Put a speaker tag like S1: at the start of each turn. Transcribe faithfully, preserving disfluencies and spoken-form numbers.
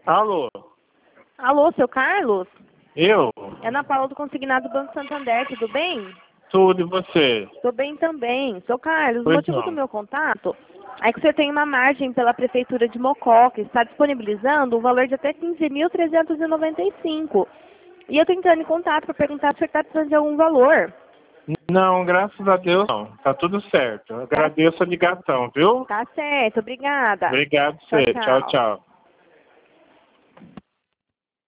S1: Alô?
S2: Alô, seu Carlos?
S1: Eu?
S2: É Ana Paula do Consignado Banco Santander, tudo bem?
S1: Tudo, e você?
S2: Tô bem também. Seu Carlos, o
S1: Pois
S2: motivo do
S1: não.
S2: meu contato é que o senhor tem uma margem pela Prefeitura de Mocó, que está disponibilizando um valor de até quinze mil trezentos e noventa e cinco. E eu tô entrando em contato para perguntar se o senhor está precisando de algum valor.
S1: Não, graças a Deus não. Tá tudo certo. Eu
S2: Tá,
S1: agradeço a ligação, viu?
S2: tá certo, obrigada.
S1: Obrigado,
S2: Tchau,
S1: você. Tchau,
S2: tchau.
S1: tchau.